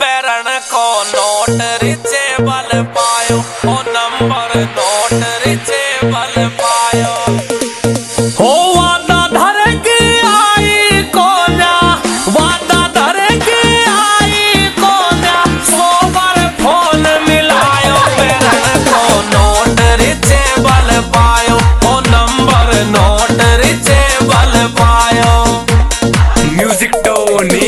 पैरण को नोट रिचे बल पायो, ओ नंबर नोट रिचे बल पायो। हो वादा धर के आई कोन्या, वादा धर के आई कोन्या, सोबर फोन मिलायो। पैरण को नोट रिचे बल पायो, ओ नंबर नोट रिचे बल पायो। म्यूजिक टोनी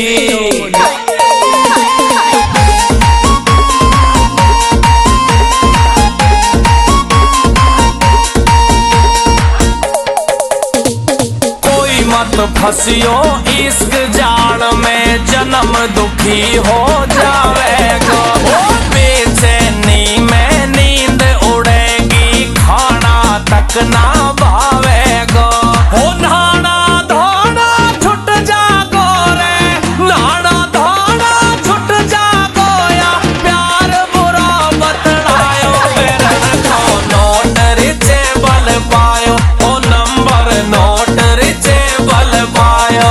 मत फंसियो इश्क जाल में, जन्म दुखी हो जावेगा। बेचैनी में नींद उड़ेगी, खाना तक ना भावेगा। हो नहाना धोना छुट जागो रे, नहाना धोना छुट जागो या प्यार बुरा बतलायो। पैरण को नोट रिचे बल पायो, ओ नंबर नोट रिचे बल पायो।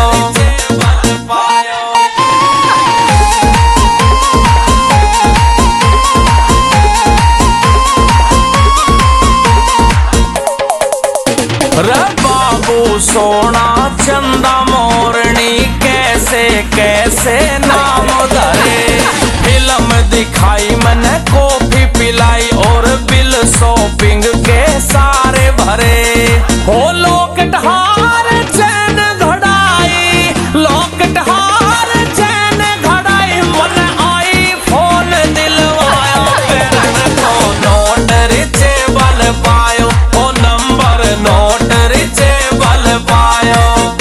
रे बाबू सोना चंदा मोरनी, कैसे कैसे नाम धरे। फिल्म दिखाई मैंने, कॉफी पिलाई और बिल शॉपिंग के सारे भरे। हो लॉकेट हार चैन घड़ाई, लॉकेट हार चैन घड़ाई, मन आई फोन दिलवाया। पैरण को नोट रिचे बल पायो, ओ नंबर नोट रिचे बल पायो।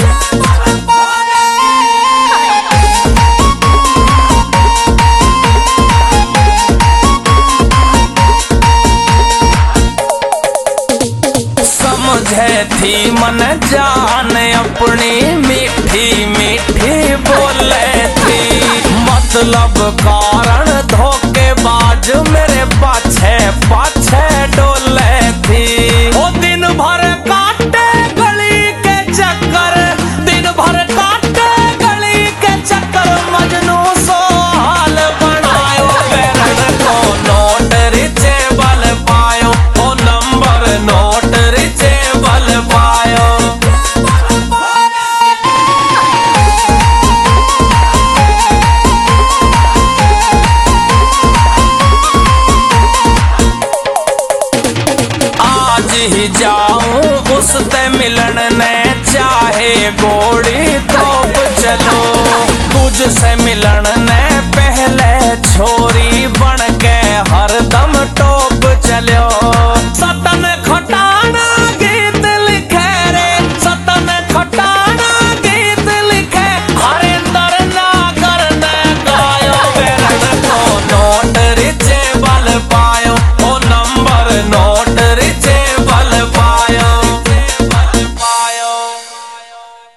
समझे थी मन जान अपनी, मीठी मीठी बोले थी। मतलब कारण धोखेबाज मेरे पाछे पाछे डोले थी। वो दिन भर काटे गली के चक्कर, दिन भर काटे गली के चक्कर, मजनू सो हाल बनायो। पैरण को नोट रिचे बल पायो, ओ नंबर नोट रिचे बल पायो। आज ही जाऊं उससे मिलन ने, चाहे गोली तोप चलो। तुझसे मिलन ने पहले छोरी बन के हरदम टोप चलो।